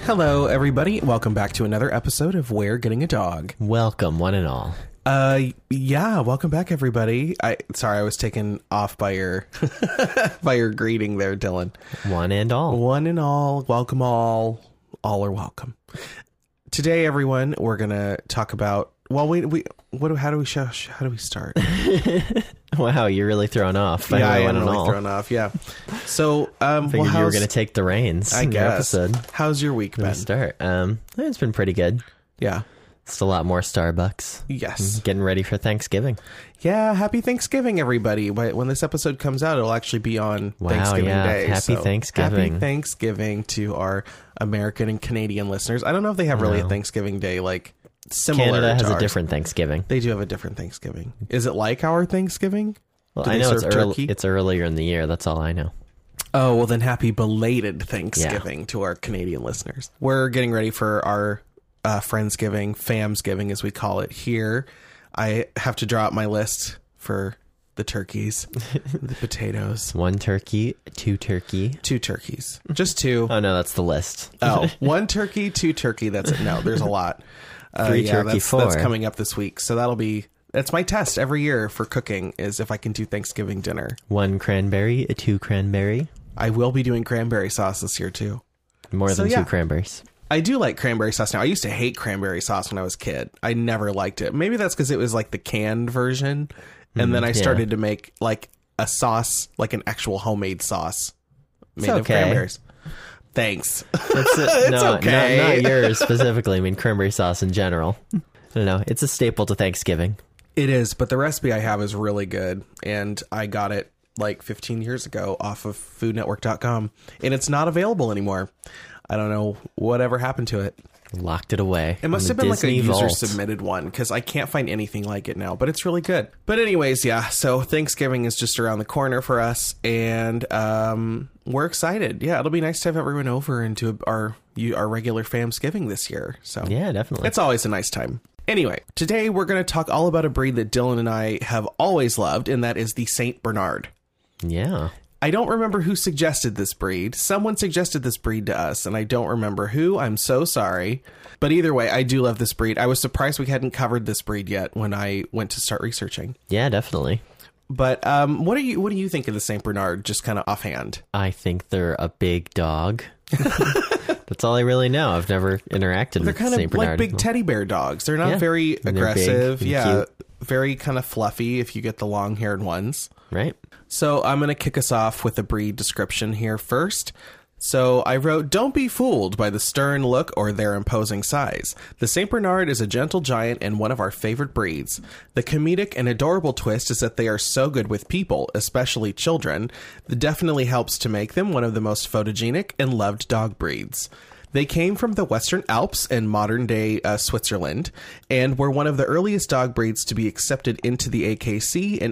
Hello, everybody. Welcome back to another episode of We're Getting a Dog. Welcome, one and all. Yeah, welcome back, everybody. Sorry, I was taken off by your by your greeting there, Dylan. One and all. One and all. Welcome all. All are welcome. Today, everyone, we're gonna talk about. Well, how do we start? Wow, you're really thrown off. Yeah, I am really thrown off. Yeah. So, Figured you were going to take the reins. I guess. Episode. How's your week been? Start. It's been pretty good. Yeah. Just a lot more Starbucks. Yes. Getting ready for Thanksgiving. Yeah. Happy Thanksgiving, everybody. When this episode comes out, it'll actually be on Thanksgiving Day. Happy Thanksgiving. Happy Thanksgiving to our American and Canadian listeners. I don't know if they have really a Thanksgiving Day like similar. Canada has to a ours. Different Thanksgiving. They do have a different Thanksgiving. Is it like our Thanksgiving? Well, Do I they know serve it's earlier in the year. That's all I know. Oh, well then happy belated Thanksgiving to our Canadian listeners. We're getting ready for our Friendsgiving, Famsgiving as we call it here. I have to draw out my list for the turkeys, the potatoes. One turkey, two turkey. Two turkeys. Just two. Oh, no, that's the list. Oh, one turkey, two turkey. That's it. No, there's a lot. Three turkey, four. That's coming up this week. So that's my test every year for cooking is if I can do Thanksgiving dinner. One cranberry, two cranberry. I will be doing cranberry sauce this year too. More than two cranberries. I do like cranberry sauce now. I used to hate cranberry sauce when I was a kid. I never liked it. Maybe that's because it was like the canned version. And then I started to make like a sauce, like an actual homemade sauce made of cranberries. Thanks. It's okay. Not yours specifically. I mean, cranberry sauce in general. I don't know. It's a staple to Thanksgiving. It is, but the recipe I have is really good. And I got it like 15 years ago off of foodnetwork.com. And it's not available anymore. I don't know whatever happened to it. Locked it away. It must have been like a user submitted one because I can't find anything like it now, but it's really good. But anyways, yeah, so Thanksgiving is just around the corner for us and we're excited. Yeah, it'll be nice to have everyone over into our regular Famsgiving this year. So yeah, definitely. It's always a nice time. Anyway, today we're going to talk all about a breed that Dylan and I have always loved, and that is the Saint Bernard. Yeah. I don't remember who suggested this breed. Someone suggested this breed to us, and I don't remember who. I'm so sorry. But either way, I do love this breed. I was surprised we hadn't covered this breed yet when I went to start researching. Yeah, definitely. But what do you think of the Saint Bernard, just kind of offhand? I think they're a big dog. That's all I really know. I've never interacted with Saint Bernard. They're kind of like big teddy bear dogs. They're not very aggressive. Yeah, cute. Very kind of fluffy if you get the long-haired ones. Right. So I'm going to kick us off with a breed description here first. So I wrote, don't be fooled by the stern look or their imposing size. The St. Bernard is a gentle giant and one of our favorite breeds. The comedic and adorable twist is that they are so good with people, especially children, that definitely helps to make them one of the most photogenic and loved dog breeds. They came from the Western Alps in modern-day Switzerland and were one of the earliest dog breeds to be accepted into the AKC in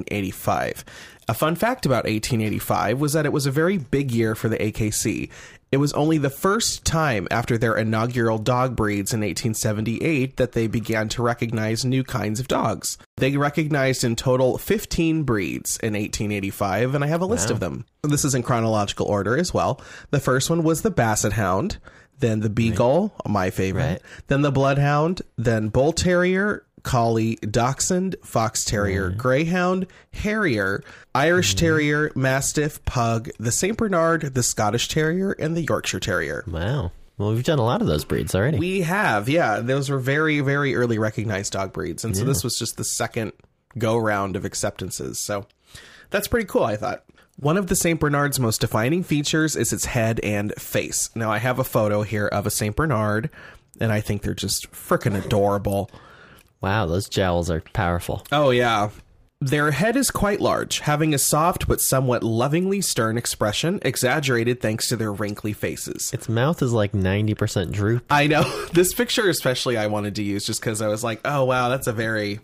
1885. A fun fact about 1885 was that it was a very big year for the AKC. It was only the first time after their inaugural dog breeds in 1878 that they began to recognize new kinds of dogs. They recognized in total 15 breeds in 1885, and I have a list of them. This is in chronological order as well. The first one was the Basset Hound, then the Beagle, my favorite, then the Bloodhound, then Bull Terrier, Collie, Dachshund, Fox Terrier, Greyhound, Harrier, Irish Terrier, Mastiff, Pug, the St. Bernard, the Scottish Terrier, and the Yorkshire Terrier. Wow. Well, we've done a lot of those breeds already. We have, yeah. Those were very, very early recognized dog breeds. And so this was just the second go-round of acceptances. So that's pretty cool, I thought. One of the St. Bernard's most defining features is its head and face. Now, I have a photo here of a St. Bernard, and I think they're just freaking adorable. Wow, those jowls are powerful. Oh, yeah. Their head is quite large, having a soft but somewhat lovingly stern expression, exaggerated thanks to their wrinkly faces. Its mouth is like 90% droop. I know. This picture especially I wanted to use just because I was like, oh, wow, that's a very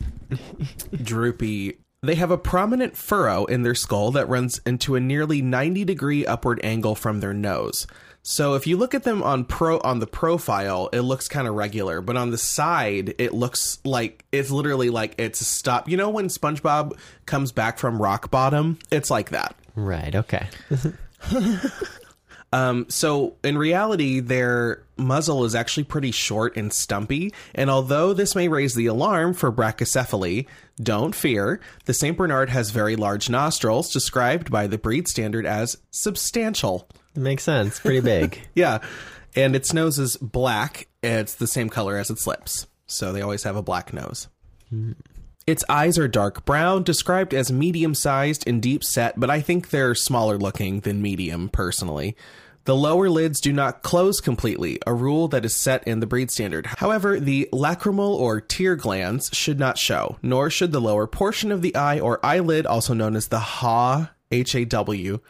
droopy... They have a prominent furrow in their skull that runs into a nearly 90-degree upward angle from their nose. So if you look at them on the profile, it looks kind of regular, but on the side, it looks like it's literally like it's a stop. You know when SpongeBob comes back from rock bottom? It's like that. Right. Okay. So in reality, their muzzle is actually pretty short and stumpy. And although this may raise the alarm for brachycephaly, don't fear. The St. Bernard has very large nostrils, described by the breed standard as substantial. It makes sense. Pretty big. Yeah. And its nose is black. It's the same color as its lips. So they always have a black nose. Its eyes are dark brown, described as medium-sized and deep-set, but I think they're smaller looking than medium, personally. The lower lids do not close completely, a rule that is set in the breed standard. However, the lacrimal or tear glands should not show, nor should the lower portion of the eye or eyelid, also known as the haw, H-A-W,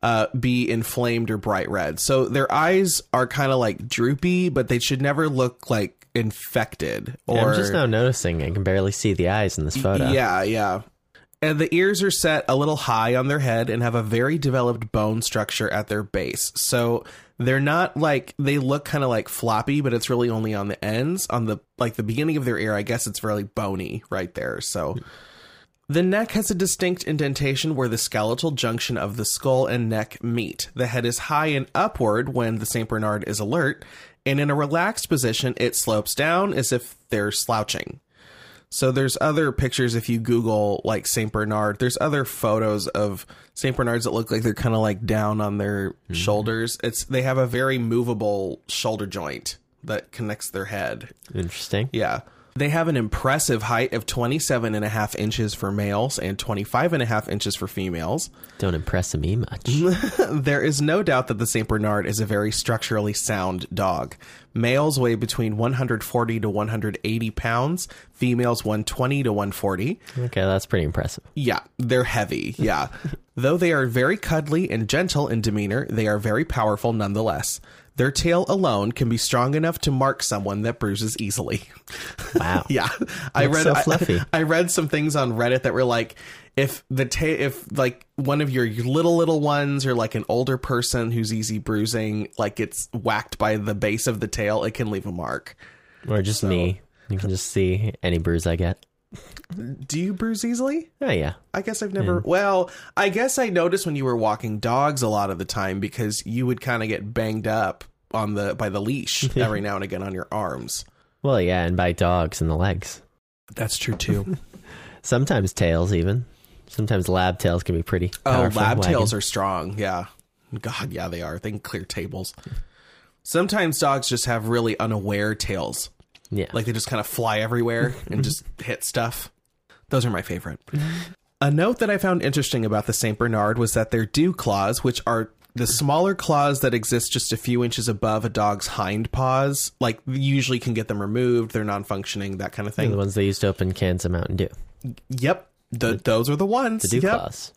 be inflamed or bright red. So their eyes are kind of like droopy, but they should never look like infected. Or Yeah, I'm just now noticing I can barely see the eyes in this photo. Yeah. And the ears are set a little high on their head and have a very developed bone structure at their base. So they're not like, they look kind of like floppy, but it's really only on the ends. On the beginning of their ear, I guess it's really bony right there. So the neck has a distinct indentation where the skeletal junction of the skull and neck meet. The head is high and upward when the St. Bernard is alert, and in a relaxed position, it slopes down as if they're slouching. So there's other pictures, if you Google like St. Bernard, there's other photos of St. Bernards that look like they're kind of like down on their shoulders. They have a very movable shoulder joint that connects their head. Interesting. Yeah. They have an impressive height of 27.5 inches for males and 25.5 inches for females. Don't impress me much. There is no doubt that the St. Bernard is a very structurally sound dog. Males weigh between 140 to 180 pounds, females 120 to 140. Okay, that's pretty impressive. Yeah, they're heavy, yeah. Though they are very cuddly and gentle in demeanor, they are very powerful nonetheless. Their tail alone can be strong enough to mark someone that bruises easily. Wow. Yeah. So fluffy. I read some things on Reddit that were like, if like one of your little ones or like an older person who's easy bruising, like gets whacked by the base of the tail, it can leave a mark. Or just me. You can just see any bruise I get. Do you bruise easily? Oh, yeah. I guess I've never. Well, I guess I noticed when you were walking dogs a lot of the time because you would kind of get banged up by the leash every now and again on your arms. Well, yeah, and by dogs in the legs. That's true too. Sometimes tails, even. Sometimes lab tails can be pretty powerful. Lab tails are strong. Yeah. God, yeah, they are. They can clear tables. Sometimes dogs just have really unaware tails. Yeah. Like they just kind of fly everywhere and just hit stuff. Those are my favorite. A note that I found interesting about the St. Bernard was that their dew claws, which are the smaller claws that exist just a few inches above a dog's hind paws, like usually can get them removed. They're non-functioning, that kind of thing. The ones they used to open cans of Mountain Dew. Yep. Those are the ones. The dew claws.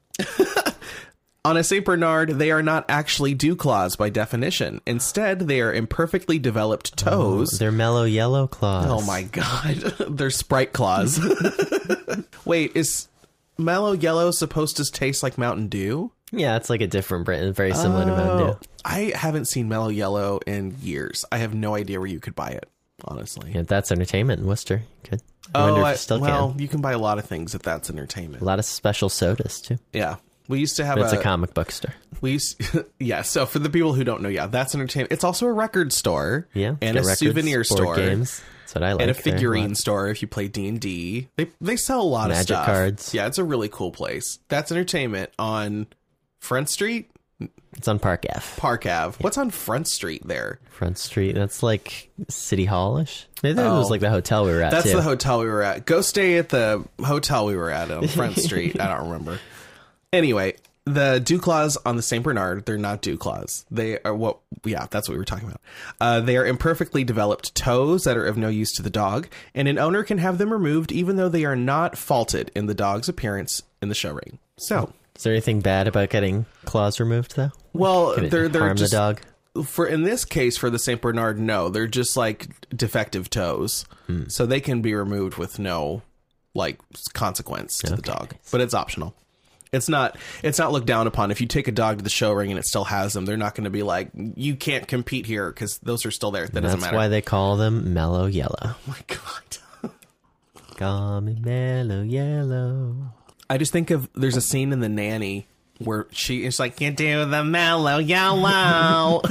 On a St. Bernard, they are not actually dew claws by definition. Instead, they are imperfectly developed toes. Oh, they're mellow yellow claws. Oh my God. They're Sprite claws. Wait, is mellow yellow supposed to taste like Mountain Dew? Yeah, it's like a different brand, very similar to Mountain Dew. I haven't seen mellow yellow in years. I have no idea where you could buy it, honestly. Yeah, That's Entertainment in Worcester. Good. I wonder if you still can. You can buy a lot of things at That's Entertainment. A lot of special sodas, too. Yeah. We used to have But it's a comic book store. Yeah, so for the people who don't know, yeah, That's Entertainment. It's also a record store. Yeah. And a records, souvenir store. Games. That's what I like. And a figurine store if you play D&D. They sell a lot of Magic stuff. cards. Yeah, it's a really cool place. That's Entertainment on Front Street? It's on Park Ave. Park Ave. What's on Front Street there? Front Street. That's like City Hall-ish. Maybe that was like the hotel we were at, That's too. the hotel we were at. Go stay at the hotel we were at on Front Street. I don't remember. Anyway, the dew claws on the St. Bernard, they're not dew claws. They are that's what we were talking about. They are imperfectly developed toes that are of no use to the dog, and an owner can have them removed even though they are not faulted in the dog's appearance in the show ring. So, is there anything bad about getting claws removed, though? Well, they're harm just, the dog? In this case, for the St. Bernard, no. They're just like defective toes. So they can be removed with no like consequence to the dog. But it's optional. It's not looked down upon. If you take a dog to the show ring and it still has them, they're not going to be like, you can't compete here because those are still there. That doesn't matter. That's why they call them mellow yellow. Oh my God. Call me mellow yellow. I just think of, there's a scene in The Nanny where she is like, you do the mellow yellow.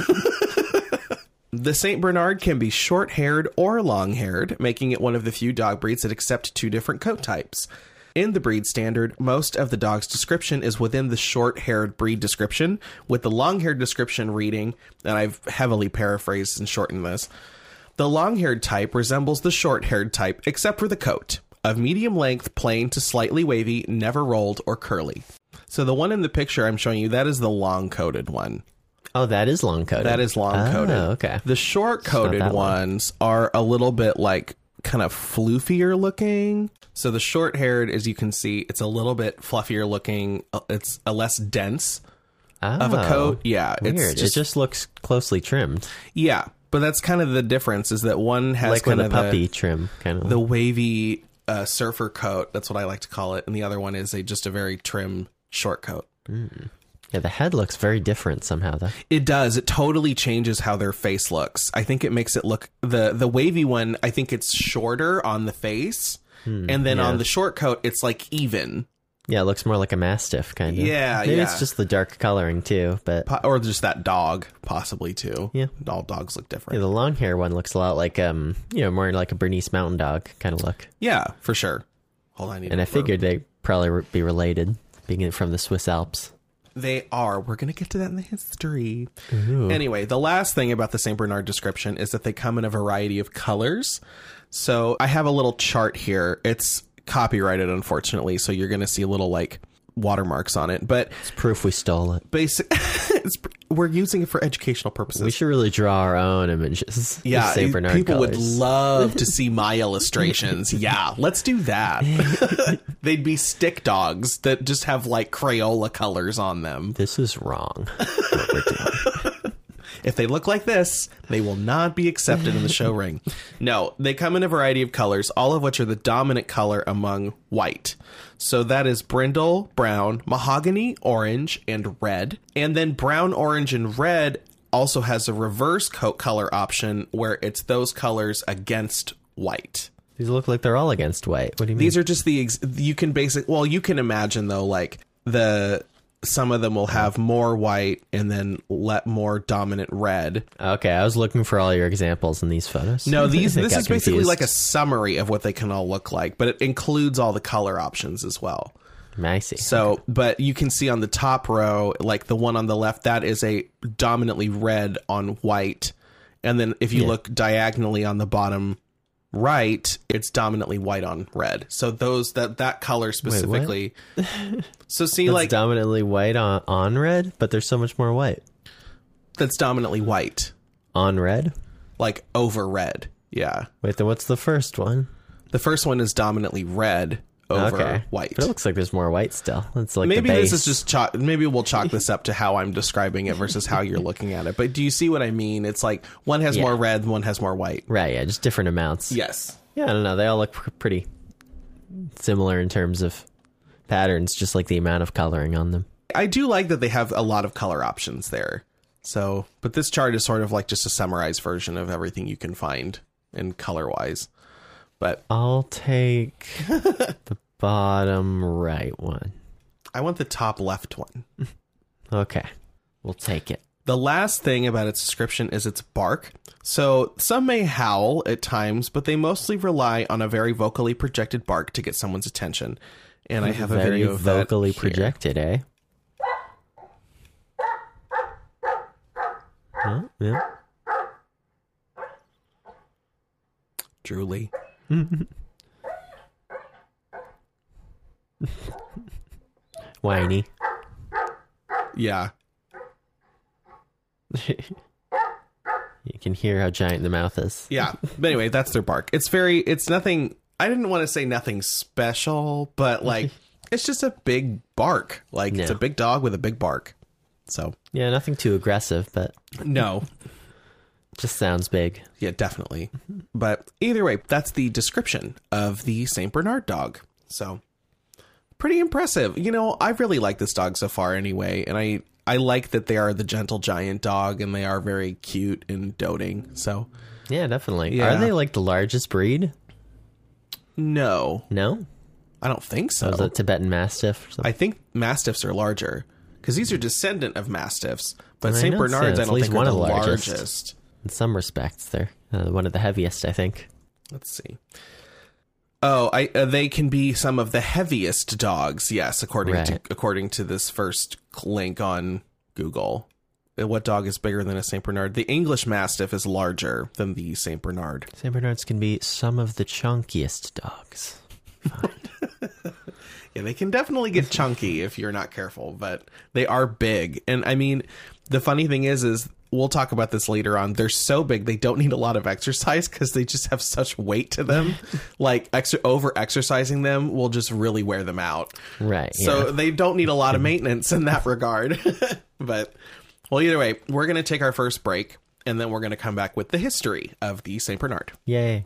The St. Bernard can be short-haired or long-haired, making it one of the few dog breeds that accept two different coat types. In the breed standard, most of the dog's description is within the short-haired breed description, with the long-haired description reading, and I've heavily paraphrased and shortened this, the long-haired type resembles the short-haired type except for the coat, of medium length, plain to slightly wavy, never rolled or curly. So the one in the picture I'm showing you, that is the long-coated one. Oh, that is long-coated. That is long-coated. Oh, okay. The short-coated ones are a little bit like kind of floofier looking. So the short-haired, as you can see, it's a little bit fluffier looking. It's a less dense of a coat. Yeah. Weird. It's It just looks closely trimmed. Yeah. But that's kind of the difference, is that one has Like kind with of a puppy trim, kind of. the wavy surfer coat. That's what I like to call it. And the other one is just a very trim short coat. Yeah, the head looks very different somehow, though. It does. It totally changes how their face looks. I think it makes it look... The wavy one, I think it's shorter on the face. And then on the short coat, it's like even. Yeah, it looks more like a Mastiff, kind of. Yeah, Maybe yeah. it's just the dark coloring, too, but... Or just that dog, possibly, too. Yeah. All dogs look Yeah, different. the long hair one looks a lot like, more like a Bernese Mountain Dog kind of look. Yeah, for sure. Hold on. And I figured they'd probably be related, being from the Swiss Alps. They are. We're going to get to that in the history. Ooh. Anyway, the last thing about the St. Bernard description is that they come in a variety of colors. So I have a little chart here. It's copyrighted, unfortunately, so you're going to see little, like, watermarks on it. But It's proof we stole it. we're using it for educational purposes. We should really draw our own images. of Yeah, St. Bernard people would colors. love to see my illustrations. Yeah, let's do that. They'd be stick dogs that just have like Crayola colors on them. This is wrong. What we're doing. If they look like this, they will not be accepted in the show ring. No, they come in a variety of colors, all of which are the dominant color among white. So that is brindle, brown, mahogany, orange, and red. And then brown, orange, and red also has a reverse coat color option where it's those colors against white. These look like they're all against white. What do you mean? These are just you can imagine though, like some of them will have more white and then let more dominant red. Okay, I was looking for all your examples in these photos. No, I this got is basically confused. like a summary of what they can all look like, but it includes all the color options as well. I see. So, but you can see on the top row, like the one on the left, that is a dominantly red on white. And then if you look diagonally on the bottom right, it's dominantly white on red. So that color specifically. So see, That's like dominantly white on red, but there's so much more white. that's dominantly white, On red? like over red. Yeah. Wait, then what's the first one? The first one is dominantly red over white. But it looks like there's more white still. It's like Maybe the base. this is just maybe we'll chalk this up to how I'm describing it versus how you're looking at it. But do you see what I mean? It's like one has more red, one has more white. Right, yeah, just different amounts. Yes. Yeah, I don't know. They all look pretty similar in terms of patterns, just like the amount of coloring on them. I do like that they have a lot of color options there. So, but this chart is sort of like just a summarized version of everything you can find in color-wise. But I'll take the bottom right one. I want the top left one. Okay, we'll take it. The last thing about its description is its bark. So some may howl at times, but they mostly rely on a very vocally projected bark to get someone's attention. And I have a Very video of vocally that here. projected, eh? Yeah. Truly. Whiny. Yeah. You can hear how giant the mouth is. Yeah. But anyway, that's their bark. It's nothing, I didn't want to say nothing special, but like, it's just a big bark. Like, it's a big dog with a big bark. So, Yeah, nothing too aggressive, but no. just sounds big. Yeah, definitely. But either way, that's the description of the St. Bernard dog. So, pretty impressive. You know, I really like this dog so far anyway. And I like that they are the gentle giant dog and they are very cute and doting. So, Yeah, definitely. Yeah. Are they like the largest breed? no, No? I don't think so. Was it Tibetan Mastiff or something? I think Mastiffs are larger. because these are descendant of Mastiffs, but I St. know, Bernards, it's I at don't least think are one the of the largest. largest. In some respects, they're one of the heaviest, I think. Let's see. Oh, they can be some of the heaviest dogs. Yes, according to this first link on Google. What dog is bigger than a St. Bernard? The English Mastiff is larger than the St. Bernard. St. Bernards can be some of the chunkiest dogs. Yeah, they can definitely get chunky if you're not careful, but they are big. And I mean, the funny thing is we'll talk about this later on. They're so big, they don't need a lot of exercise because they just have such weight to them. Like over exercising them will just really wear them out. Right. So they don't need a lot of maintenance in that regard. But, well, either way, we're going to take our first break, and then we're going to come back with the history of the St. Bernard. Yay.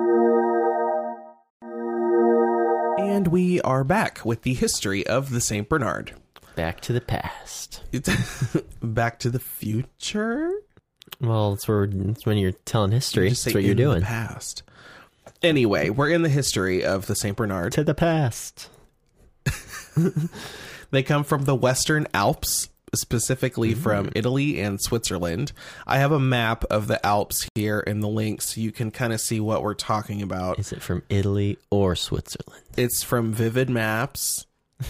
And we are back with the history of the St. Bernard. Back to the past. Back to the future? Well, it's when you're telling history. Just say That's what you're in doing. The past. Anyway, we're in the history of the St. Bernard. To the past. They come from the Western Alps, specifically from Italy and Switzerland. I have a map of the Alps here in the link so you can kind of see what we're talking about. Is it from Italy or Switzerland? It's from Vivid Maps.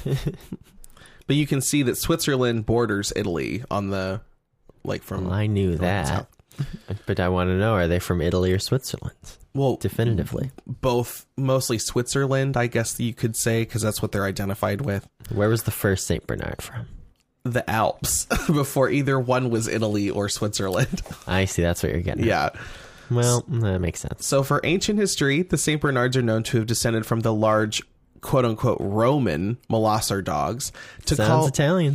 But you can see that Switzerland borders Italy on the, from... Well, I knew that. But I want to know, are they from Italy or Switzerland? Well, definitively. Both, mostly Switzerland, I guess you could say, because that's what they're identified with. Where was the first St. Bernard from? The Alps, before either one was Italy or Switzerland. I see, that's what you're getting at. Yeah. Well, that makes sense. So for ancient history, the St. Bernards are known to have descended from the large, quote-unquote, Roman Molosser dogs. Sounds Italian.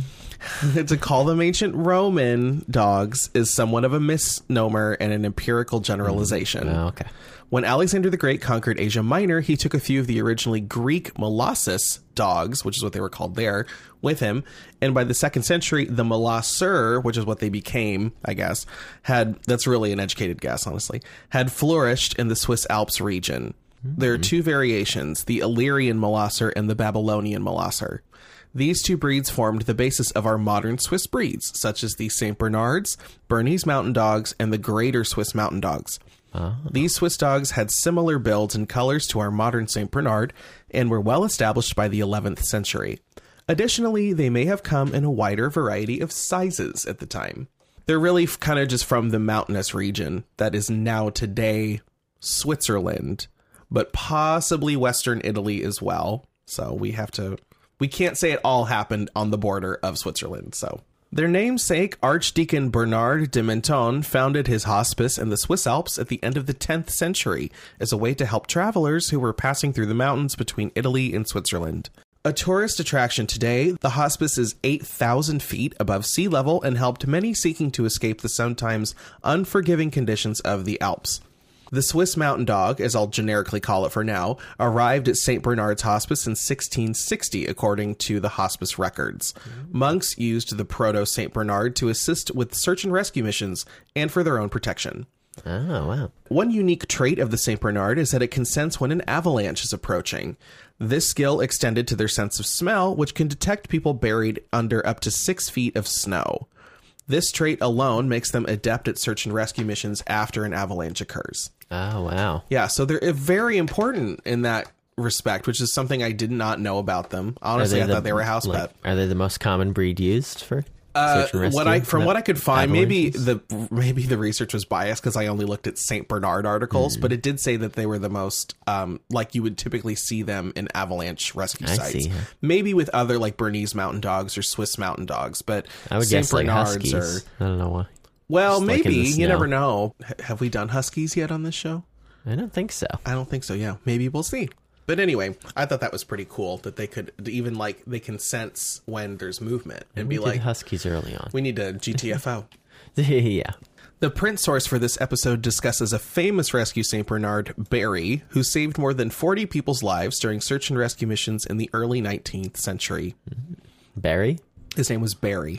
To call them ancient Roman dogs is somewhat of a misnomer and an empirical generalization. Oh, okay. When Alexander the Great conquered Asia Minor, he took a few of the originally Greek Molossus dogs, which is what they were called there, with him. And by the 2nd century, the Molosser, which is what they became, I guess, that's really an educated guess, honestly, had flourished in the Swiss Alps region. There are two variations, the Illyrian Molosser and the Babylonian Molosser. These two breeds formed the basis of our modern Swiss breeds, such as the St. Bernards, Bernese Mountain Dogs, and the Greater Swiss Mountain Dogs. These Swiss dogs had similar builds and colors to our modern St. Bernard and were well established by the 11th century. Additionally, they may have come in a wider variety of sizes at the time. They're really kind of just from the mountainous region that is now today Switzerland, but possibly Western Italy as well. So we can't say it all happened on the border of Switzerland, so... Their namesake, Archdeacon Bernard de Menthon, founded his hospice in the Swiss Alps at the end of the 10th century as a way to help travelers who were passing through the mountains between Italy and Switzerland. A tourist attraction today, the hospice is 8,000 feet above sea level and helped many seeking to escape the sometimes unforgiving conditions of the Alps. The Swiss Mountain Dog, as I'll generically call it for now, arrived at St. Bernard's Hospice in 1660, according to the hospice records. Monks used the proto-St. Bernard to assist with search and rescue missions and for their own protection. Oh, wow. One unique trait of the St. Bernard is that it can sense when an avalanche is approaching. This skill extended to their sense of smell, which can detect people buried under up to 6 feet of snow. This trait alone makes them adept at search and rescue missions after an avalanche occurs. Oh, wow. Yeah, so they're very important in that respect, which is something I did not know about them. Honestly, I thought they were a house pet. Are they the most common breed used for search and rescue? From what I could find, maybe avalanches? maybe the research was biased because I only looked at St. Bernard articles, but it did say that they were the most, like you would typically see them in avalanche rescue sites. See. Maybe with other like Bernese Mountain Dogs or Swiss Mountain Dogs, but I would St. guess like Bernards huskies. I don't know why. Well, Just like maybe. in the You snow. never know. Have we done huskies yet on this show? I don't think so. I don't think so, yeah. Maybe we'll see. But anyway, I thought that was pretty cool that they could even they can sense when there's movement and be like, huskies early on. we need a GTFO. Yeah. The print source for this episode discusses a famous rescue St. Bernard, Barry, who saved more than 40 people's lives during search and rescue missions in the early 19th century. Barry? His name was Barry.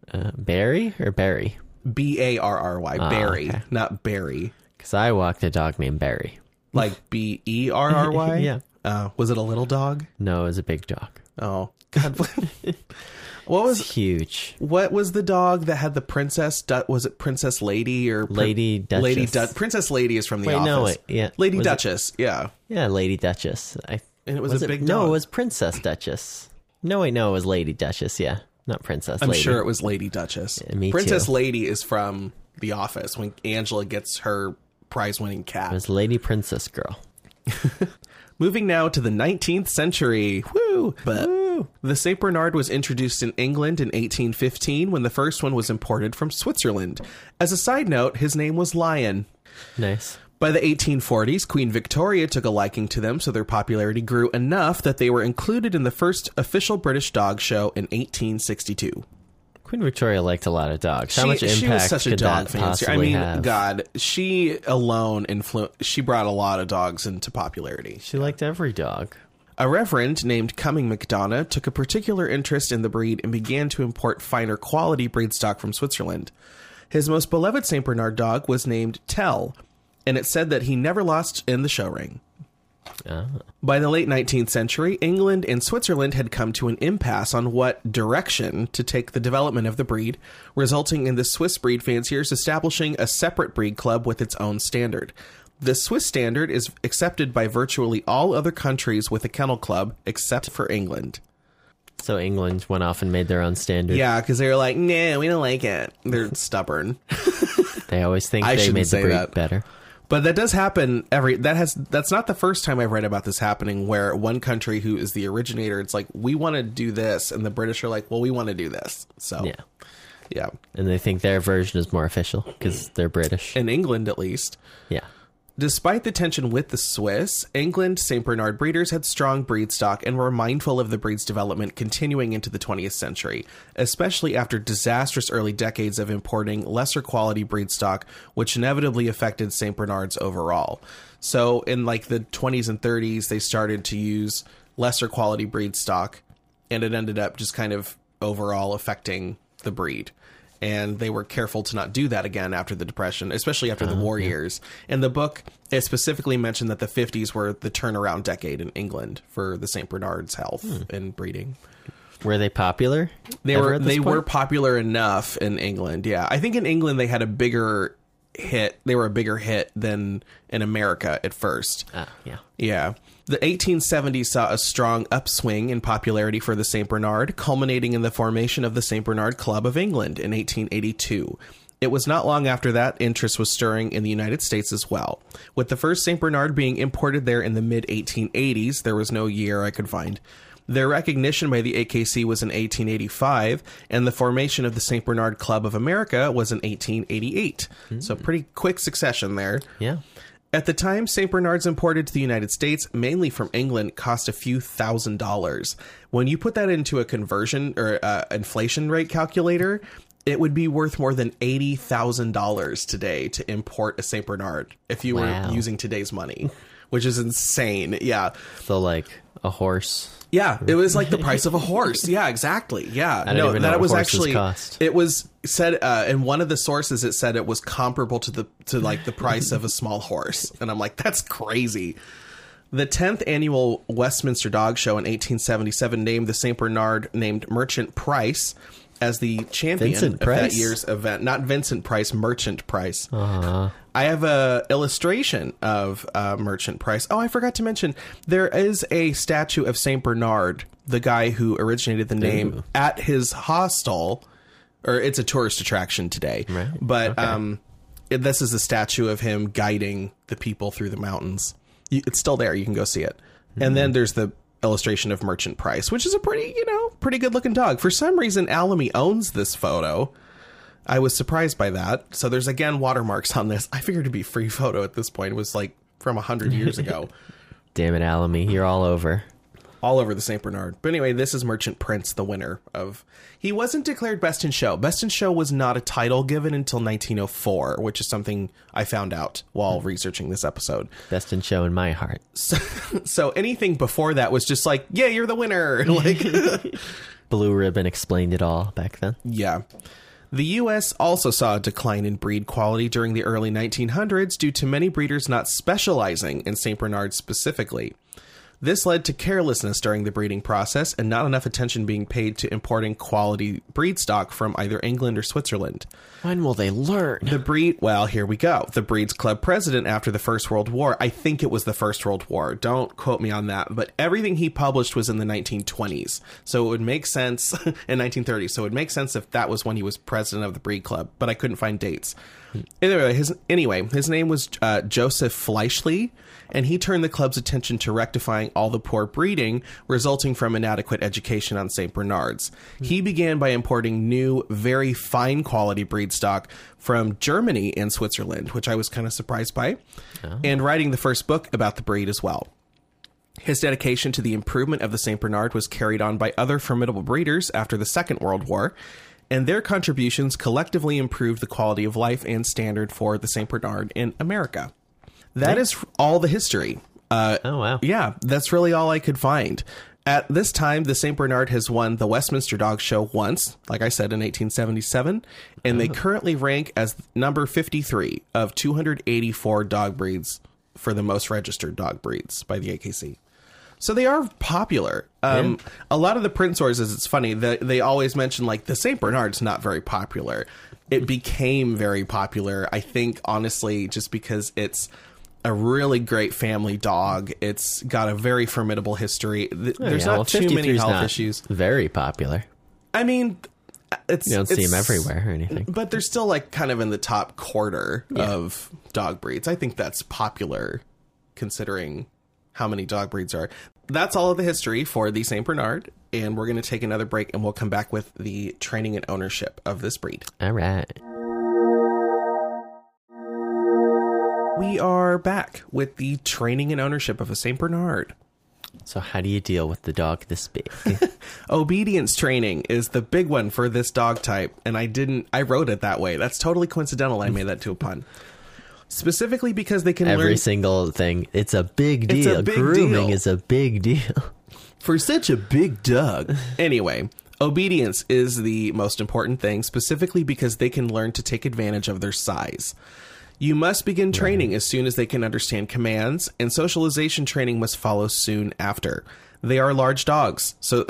Barry or Barry? B-A-R-R-Y. Barry, okay. not Barry. Because I walked a dog named Barry. Like B-E-R-R-Y? Yeah. Was it a little dog? No, it was a big dog. Oh, God, what was It's huge. what was the dog that had the princess? Was it Princess Lady or Lady Duchess. Princess Lady is from The Wait, Office. no, wait, yeah. Lady Was it- Duchess. Yeah, Yeah, Lady Duchess. and it was a big No, dog. it was Princess Duchess. No, wait, no, it was Lady Duchess. Yeah, not Princess I'm Lady. sure it was Lady Duchess. Yeah, me Princess too. Lady is from The Office when Angela gets her prize-winning cat. It was Lady Princess Girl. Moving now to the 19th century. Woo! But the St. Bernard was introduced in England in 1815 when the first one was imported from Switzerland. As a side note, his name was Lion. Nice. By the 1840s, Queen Victoria took a liking to them, so their popularity grew enough that they were included in the first official British dog show in 1862. Queen Victoria liked a lot of dogs. How much impact she was such a could dog that fancier. I possibly mean, have? God, she alone she brought a lot of dogs into popularity. She liked every dog. A reverend named Cumming MacDonough took a particular interest in the breed and began to import finer quality breed stock from Switzerland. His most beloved St. Bernard dog was named Tell, and it said that he never lost in the show ring. By the late 19th century, England and Switzerland had come to an impasse on what direction to take the development of the breed, resulting in the Swiss breed fanciers establishing a separate breed club with its own standard. The Swiss standard is accepted by virtually all other countries with a kennel club, except for England. So England went off and made their own standard. Yeah, because they were like, nah, we don't like it. They're stubborn. They always think I they shouldn't made the say breed that. better. But that does happen that's not the first time I've read about this happening, where one country who is the originator, it's like, we want to do this, and the British are like, well, we want to do this. So yeah. And they think their version is more official because they're British. In England, at least. Yeah. Despite the tension with the Swiss, England St. Bernard breeders had strong breed stock and were mindful of the breed's development continuing into the 20th century, especially after disastrous early decades of importing lesser quality breed stock, which inevitably affected St. Bernards overall. So in like the 20s and 30s, they started to use lesser quality breed stock, and it ended up just kind of overall affecting the breed. And they were careful to not do that again after the Depression, especially after the war years. In the book, it specifically mentioned that the 50s were the turnaround decade in England for the St. Bernard's health and breeding. Were they popular? They ever were at this point? were popular enough in England. Yeah, I think in England they had a bigger hit. They were a bigger hit than in America at first. Yeah. Yeah. The 1870s saw a strong upswing in popularity for the St. Bernard, culminating in the formation of the St. Bernard Club of England in 1882. It was not long after that interest was stirring in the United States as well. With the first St. Bernard being imported there in the mid-1880s, there was no year I could find. Their recognition by the AKC was in 1885, and the formation of the St. Bernard Club of America was in 1888. So pretty quick succession there. Yeah. At the time, St. Bernards imported to the United States, mainly from England, cost a few $1,000s. When you put that into a conversion or inflation rate calculator, it would be worth more than $80,000 today to import a St. Bernard if you were using today's money, which is insane. Yeah. So like a horse. Yeah, it was like the price of a horse. Yeah, exactly. Yeah. I don't even know that what was horses actually cost. It was said in one of the sources, it said it was comparable to the price of a small horse. And I'm like, that's crazy. The 10th annual Westminster Dog Show in 1877 named the St. Bernard named Merchant Price as the champion Vincent of Price? that year's event. Not Vincent Price, Merchant Price. I have a illustration of Merchant Price. Oh, I forgot to mention, there is a statue of St. Bernard, the guy who originated the name, at his hostel, or it's a tourist attraction today. Right. But this is a statue of him guiding the people through the mountains. It's still there. You can go see it. And then there's the illustration of Merchant Price, which is a pretty good looking dog. For some reason, Alamy owns this photo. I was surprised by that. So there's again watermarks on this. I figured it'd be a free photo at this point. It was like from 100 years ago. Damn it, Alamy, you're all over. All over the St. Bernard. But anyway, this is Merchant Prince, the winner of... He wasn't declared Best in Show. Best in Show was not a title given until 1904, which is something I found out while researching this episode. Best in Show in my heart. So anything before that was just like, yeah, you're the winner. Like, Blue Ribbon explained it all back then. yeah. The U.S. also saw a decline in breed quality during the early 1900s due to many breeders not specializing in St. Bernards specifically. This led to carelessness during the breeding process and not enough attention being paid to importing quality breed stock from either England or Switzerland. When will they learn? The breed, well, here we go. The Breed's Club president after the First World War, I think it was the First World War, don't quote me on that, but everything he published was in the 1920s. So it would make sense, in 1930s, so it would make sense if that was when he was president of the Breed Club, but I couldn't find dates. Anyway, his name was Joseph Fleischli, and he turned the club's attention to rectifying all the poor breeding resulting from inadequate education on St. Bernards. He began by importing new, very fine quality breed stock from Germany and Switzerland, which I was kind of surprised by, and writing the first book about the breed as well. His dedication to the improvement of the St. Bernard was carried on by other formidable breeders after the Second World War, and their contributions collectively improved the quality of life and standard for the St. Bernard in America. That is all the history. Oh, wow. Yeah, that's really all I could find. At this time, the St. Bernard has won the Westminster Dog Show once, like I said, in 1877, and they currently rank as number 53 of 284 dog breeds for the most registered dog breeds by the AKC. So they are popular. A lot of the print sources, it's funny, they always mention, like, the St. Bernard's not very popular. It became very popular, I think, honestly, just because it's a really great family dog. It's got a very formidable history. There's not too many health issues. Very popular. I mean, you don't see them everywhere or anything. But they're still, like, kind of in the top quarter of dog breeds. I think that's popular considering how many dog breeds are. That's all of the history for the St. Bernard, and we're going to take another break, and we'll come back with the training and ownership of this breed. All right. We are back with the training and ownership of a St. Bernard. So how do you deal with the dog this big? Obedience training is the big one for this dog type, and I wrote it that way. That's totally coincidental. I made that to a pun. Specifically because they can learn... Every single thing. It's a big deal. It's a big Grooming deal. is a big deal. For such a big dog. Anyway, obedience is the most important thing, specifically because they can learn to take advantage of their size. You must begin training as soon as they can understand commands, and socialization training must follow soon after. They are large dogs, so...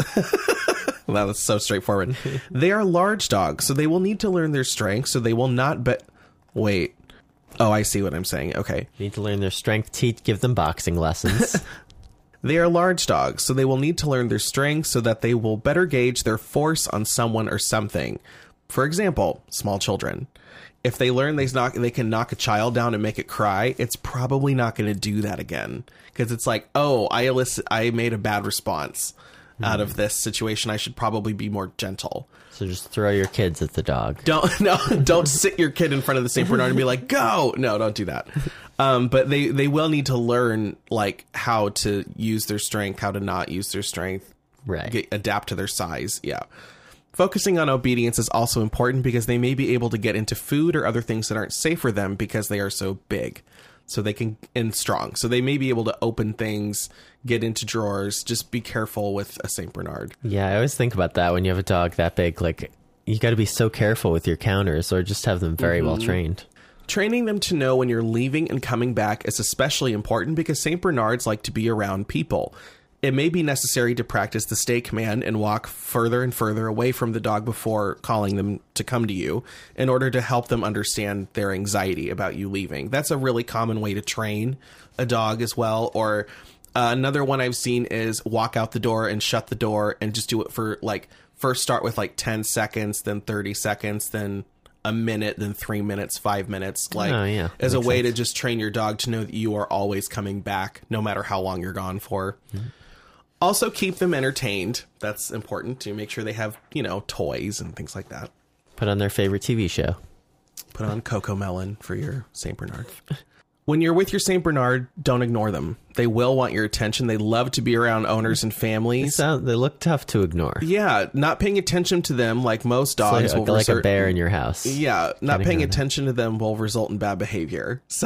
Well, that's so straightforward. They are large dogs, so they will need to learn their strengths, so they will not Wait. Oh, I see what I'm saying. Okay. Need to learn their strength, teach, give them boxing lessons. They are large dogs, so they will need to learn their strengths so that they will better gauge their force on someone or something. For example, small children. If they learn they can knock a child down and make it cry, it's probably not going to do that again. Because it's like, oh, I made a bad response out of this situation. I should probably be more gentle. So just throw your kids at the dog. Don't sit your kid in front of the St. Bernard and be like, go. No, don't do that. But they will need to learn, like, how to use their strength, how to not use their strength, Right. Adapt to their size. Yeah. Focusing on obedience is also important because they may be able to get into food or other things that aren't safe for them because they are so big. So they can, and strong. So they may be able to open things, get into drawers. Just be careful with a St. Bernard. Yeah, I always think about that when you have a dog that big. Like, you got to be so careful with your counters or just have them very well trained. Training them to know when you're leaving and coming back is especially important because St. Bernards like to be around people. It may be necessary to practice the stay command and walk further and further away from the dog before calling them to come to you in order to help them understand their anxiety about you leaving. That's a really common way to train a dog as well. Or another one I've seen is walk out the door and shut the door and just do it for first start with 10 seconds, then 30 seconds, then a minute, then 3 minutes, 5 minutes, as a way to just train your dog to know that you are always coming back no matter how long you're gone for. Mm-hmm. Also, keep them entertained. That's important to make sure they have, toys and things like that. Put on their favorite TV show. Put on Coco Melon for your St. Bernard. When you're with your St. Bernard, don't ignore them. They will want your attention. They love to be around owners and families. They look tough to ignore. Yeah, not paying attention to them like most dogs will like a bear in your house. Yeah, not paying attention to them will result in bad behavior. So,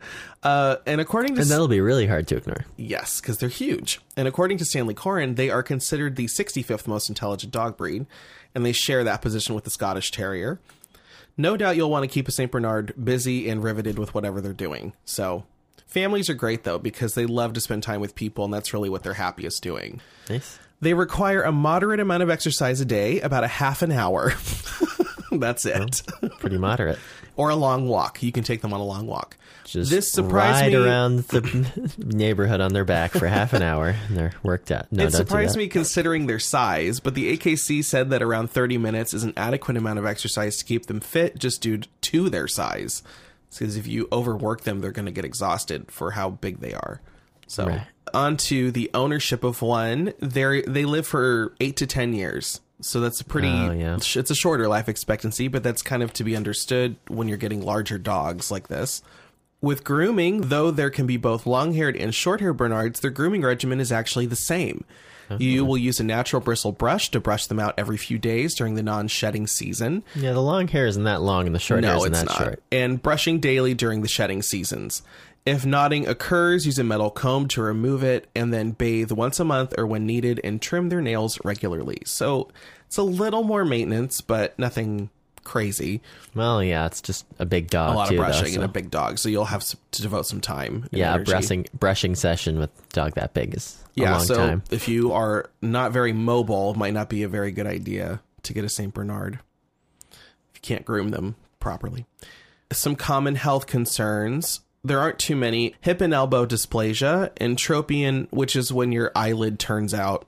and according to... And that'll be really hard to ignore. Yes, because they're huge. And according to Stanley Coren, they are considered the 65th most intelligent dog breed, and they share that position with the Scottish Terrier. No doubt you'll want to keep a St. Bernard busy and riveted with whatever they're doing. So Families are great, though, because they love to spend time with people, and that's really what they're happiest doing. Nice. They require a moderate amount of exercise a day, about a half an hour. That's it. Pretty moderate. Or a long walk. You can take them on a long walk. Just this surprised ride me around the neighborhood on their back for half an hour, and they're worked out. No, It don't surprised do that. me considering their size, but the AKC said that around 30 minutes is an adequate amount of exercise to keep them fit just due to their size. Because if you overwork them, they're going to get exhausted for how big they are. So Right. on to the ownership of one. They live for 8 to 10 years. So that's a pretty, it's a shorter life expectancy, but that's kind of to be understood when you're getting larger dogs like this. With grooming, though there can be both long-haired and short-haired Bernards, their grooming regimen is actually the same. You will use a natural bristle brush to brush them out every few days during the non-shedding season. Yeah, the long hair isn't that long, and the short hair isn't that short. And brushing daily during the shedding seasons. If knotting occurs, use a metal comb to remove it, and then bathe once a month or when needed, and trim their nails regularly. So it's a little more maintenance, but nothing crazy. Well, yeah, it's just a big dog. A lot too, of brushing though, and a big dog, so you'll have to devote some time. And yeah, energy. a brushing session with a dog that big is a long time. If you are not very mobile, it might not be a very good idea to get a St. Bernard if you can't groom them properly. Some common health concerns. There aren't too many. Hip and elbow dysplasia, entropion, which is when your eyelid turns out,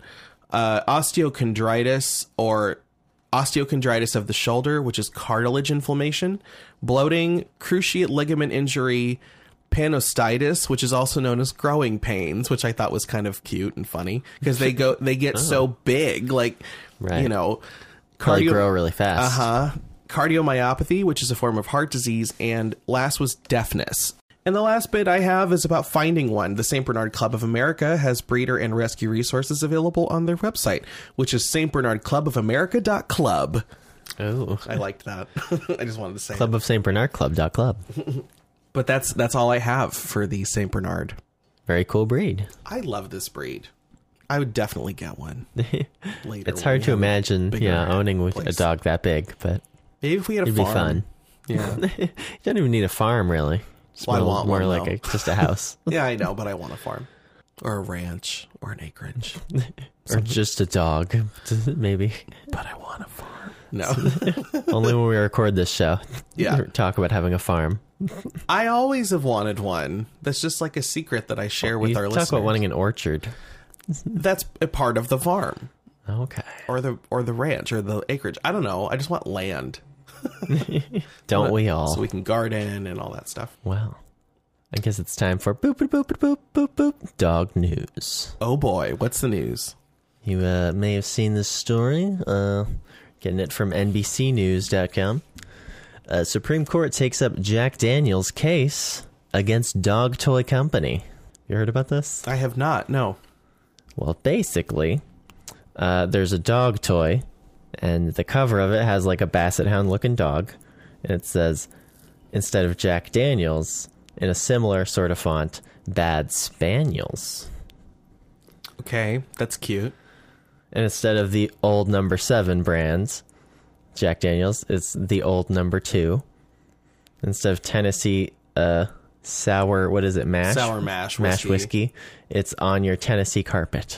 osteochondritis or osteochondritis of the shoulder, which is cartilage inflammation, bloating, cruciate ligament injury, panostitis, which is also known as growing pains, which I thought was kind of cute and funny because they get so big, like, Right. you know, They grow really fast. cardiomyopathy, which is a form of heart disease, and last was deafness. And the last bit I have is about finding one. The St. Bernard Club of America has breeder and rescue resources available on their website, which is stbernardclubofamerica.club. Oh, I liked that. I just wanted to say Club of St. Bernard Club. But that's all I have for the St. Bernard. Very cool breed. I love this breed. I would definitely get one later. It's hard to imagine, bigger owning with a place. dog that big, but Maybe if we had a it'd be farm. fun. Yeah. You don't even need a farm, really. Just Well, I want more one, like just a house. Yeah, I know, but I want a farm. Or a ranch. Or an acreage. Or just a dog, maybe. But I want a farm. No. Only when we record this show. Yeah. Talk about having a farm. I always have wanted one. That's just like a secret that I share with You our talk listeners. about wanting an orchard. That's a part of the farm. Okay. Or the ranch or the acreage. I don't know. I just want land. Don't we all? So we can garden and all that stuff. Well, I guess it's time for boop, boop, boop, boop, boop, boop, dog news. Oh boy, what's the news? You may have seen this story. Getting it from NBCnews.com. Supreme Court takes up Jack Daniels' case against dog toy company. You heard about this? I have not, no. Well, basically, there's a dog toy, and the cover of it has like a basset hound looking dog, and it says, instead of Jack Daniels, in a similar sort of font, Bad Spaniels. Okay, that's cute. And instead of the old number 7 brands, Jack Daniels, it's the old number 2. Instead of Tennessee sour, what is it, mash? Sour mash Mash whiskey. It's on your Tennessee carpet.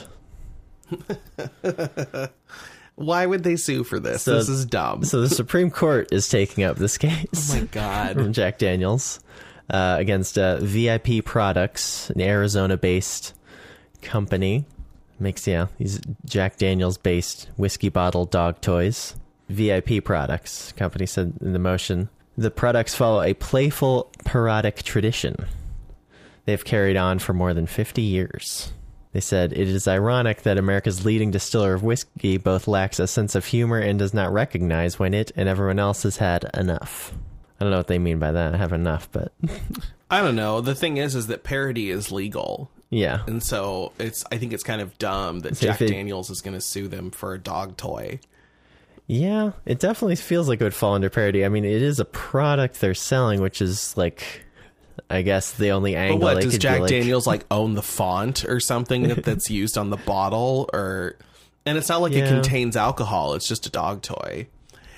Why would they sue for this? So- This is dumb. So the Supreme Court is taking up this case. Oh my God. From Jack Daniels against VIP Products, an Arizona-based company. Makes, these Jack Daniels-based whiskey bottle dog toys. VIP Products, company said in the motion. The products follow a playful, parodic tradition they've carried on for more than 50 years. They said, it is ironic that America's leading distiller of whiskey both lacks a sense of humor and does not recognize when it and everyone else has had enough. I don't know what they mean by that, have enough, but... I don't know. The thing is that parody is legal. Yeah. And so I think it's kind of dumb that So Jack if it- Daniels is going to sue them for a dog toy. Yeah, it definitely feels like it would fall under parody. I mean, it is a product they're selling, which is like, I guess the only But angle what, they does could Jack be like, Daniels like own the font or something that's used on the bottle? And it's not like it Yeah. contains alcohol. It's just a dog toy.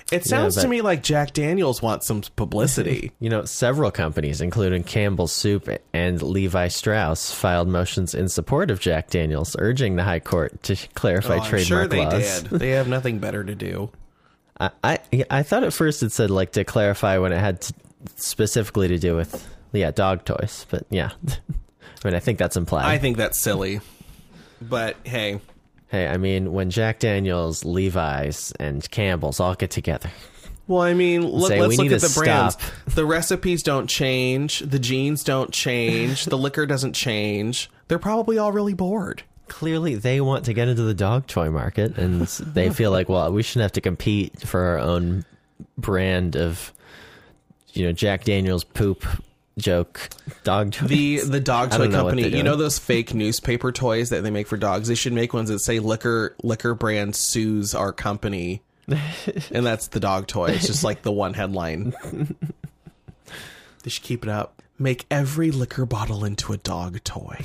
It sounds but- to me like Jack Daniels wants some publicity. Several companies, including Campbell's Soup and Levi Strauss, filed motions in support of Jack Daniels, urging the High Court to clarify I'm trademark sure they laws. did. They have nothing better to do. I thought at first it said to clarify when it had specifically to do with dog toys, but yeah. I mean, I think that's implied. I think that's silly. But hey. Hey, I mean, when Jack Daniels, Levi's, and Campbell's all get together. Well, I mean, let's look at the brands. Stop. The recipes don't change. The jeans don't change. The liquor doesn't change. They're probably all really bored. Clearly, they want to get into the dog toy market, and they feel like, well, we shouldn't have to compete for our own brand of, Jack Daniels poop joke dog toys. The dog toy company, those fake newspaper toys that they make for dogs? They should make ones that say liquor brand sues our company. And that's the dog toy. It's just like the one headline. They should keep it up. Make every liquor bottle into a dog toy.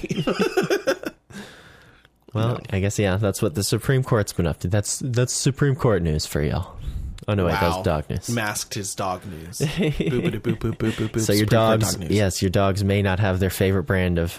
Well, I guess, that's what the Supreme Court's been up to. That's Supreme Court news for y'all. Oh, no, wait, that's dog news. Masked his dog news. Boop, boop, boop, boop, boop, boop. So your dogs, your dogs may not have their favorite brand of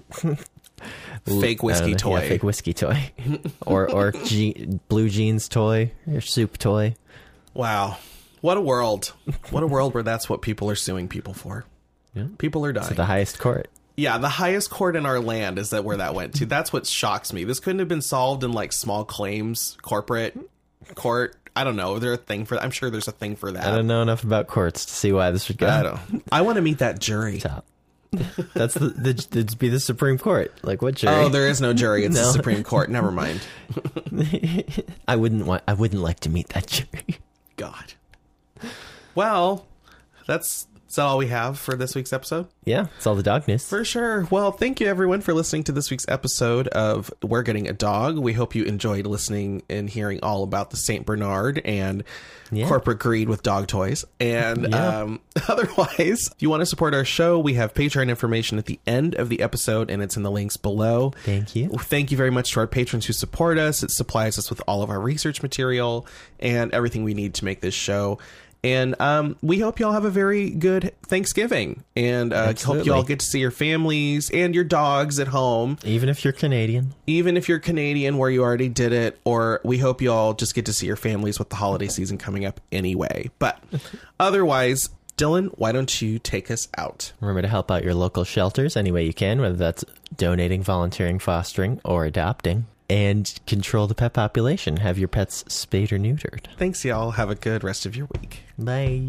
fake whiskey toy. Yeah, fake whiskey toy. or blue jeans toy, or soup toy. Wow. What a world. What a world where that's what people are suing people for. Yeah. People are dying. To the highest court. Yeah, the highest court in our land is where that went to. That's what shocks me. This couldn't have been solved in small claims corporate court. I don't know. Is there a thing for that? I'm sure there's a thing for that. I don't know enough about courts to see why this would go. I want to meet that jury. Top. That's it'd be the Supreme Court. Like, what jury? Oh, there is no jury. It's the Supreme Court. Never mind. I wouldn't like to meet that jury. God. Well, is that all we have for this week's episode? Yeah, it's all the dog news. For sure. Well, thank you everyone for listening to this week's episode of We're Getting a Dog. We hope you enjoyed listening and hearing all about the St. Bernard and corporate greed with dog toys. And otherwise, if you want to support our show, we have Patreon information at the end of the episode, and it's in the links below. Thank you. Thank you very much to our patrons who support us. It supplies us with all of our research material and everything we need to make this show. And we hope you all have a very good Thanksgiving, and hope you all get to see your families and your dogs at home. Even if you're Canadian. Even if you're Canadian where you already did it, or we hope you all just get to see your families with the holiday season coming up anyway. But otherwise, Dylan, why don't you take us out? Remember to help out your local shelters any way you can, whether that's donating, volunteering, fostering, or adopting. And control the pet population. Have your pets spayed or neutered. Thanks, y'all. Have a good rest of your week. Bye.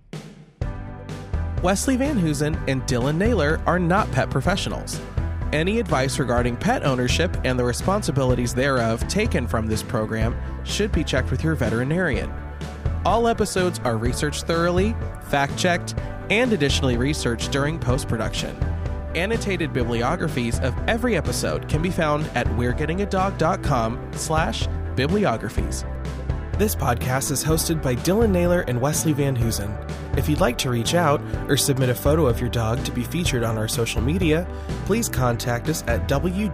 Wesley Van Hoosen and Dylan Naylor are not pet professionals. Any advice regarding pet ownership and the responsibilities thereof taken from this program should be checked with your veterinarian. All episodes are researched thoroughly, fact-checked, and additionally researched during post-production. Annotated bibliographies of every episode can be found at we'regettingadog.com/bibliographies. This podcast is hosted by Dylan Naylor and Wesley Van Hoosen. If you'd like to reach out or submit a photo of your dog to be featured on our social media, please contact us at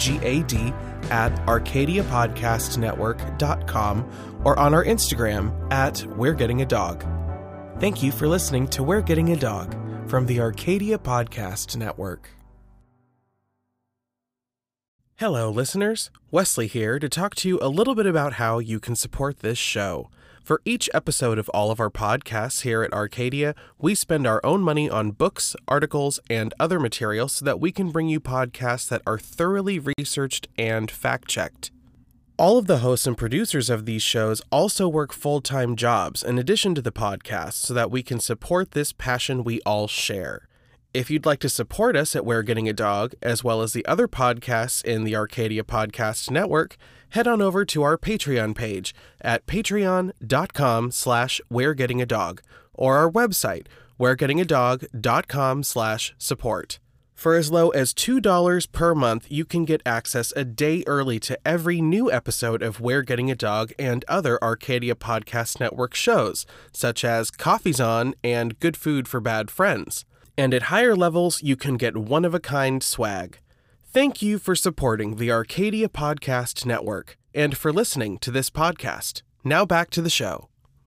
wgad@arcadiapodcastnetwork.com or on our Instagram at We're Getting a Dog. Thank you for listening to We're Getting a Dog from the Arcadia Podcast Network. Hello, listeners. Wesley here to talk to you a little bit about how you can support this show. For each episode of all of our podcasts here at Arcadia, we spend our own money on books, articles, and other materials so that we can bring you podcasts that are thoroughly researched and fact-checked. All of the hosts and producers of these shows also work full-time jobs in addition to the podcast so that we can support this passion we all share. If you'd like to support us at We're Getting a Dog, as well as the other podcasts in the Arcadia Podcast Network, head on over to our Patreon page at patreon.com/we'regettingadog or our website, we'regettingadog.com/support. For as low as $2 per month, you can get access a day early to every new episode of We're Getting a Dog and other Arcadia Podcast Network shows, such as Coffee's On and Good Food for Bad Friends. And at higher levels, you can get one-of-a-kind swag. Thank you for supporting the Arcadia Podcast Network and for listening to this podcast. Now back to the show.